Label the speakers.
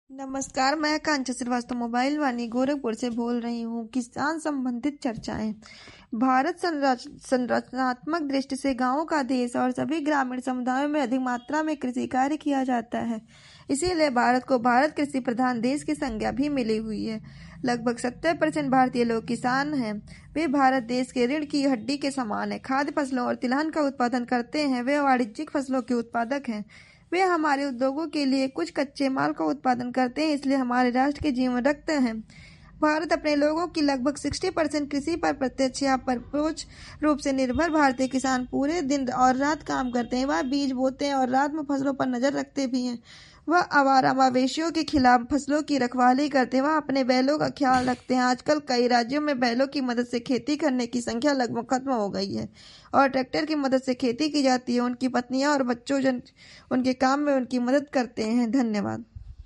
Speaker 1: नमस्कार, मैं कांचा श्रीवास्तव मोबाइल वाणी गोरखपुर से बोल रही हूँ। किसान संबंधित चर्चाएं। भारत संरचनात्मक दृष्टि से गांवों का देश और सभी ग्रामीण समुदायों में अधिक मात्रा में कृषि कार्य किया जाता है। इसीलिए भारत को भारत कृषि प्रधान देश की संज्ञा भी मिली हुई है। लगभग 70% भारतीय लोग किसान हैं। वे भारत देश के रीढ़ की हड्डी के समान है। खाद्य फसलों और तिलहन का उत्पादन करते हैं। वे वाणिज्यिक फसलों के उत्पादक हैं। वे हमारे उद्योगों के लिए कुछ कच्चे माल का उत्पादन करते हैं, इसलिए हमारे राष्ट्र के जीवन रखते हैं। भारत अपने लोगों की लगभग 60% कृषि पर प्रत्यक्ष या परोक्ष रूप से निर्भर। भारतीय किसान पूरे दिन और रात काम करते हैं। वह बीज बोते हैं और रात में फसलों पर नजर रखते भी हैं। वह आवारा मवेशियों के खिलाफ फसलों की रखवाली करते हैं। वह अपने बैलों का ख्याल रखते हैं। आजकल कई राज्यों में बैलों की मदद से खेती करने की संख्या लगभग खत्म हो गई है और ट्रैक्टर की मदद से खेती की जाती है। उनकी पत्नियां और बच्चों उनके काम में उनकी मदद करते हैं। धन्यवाद।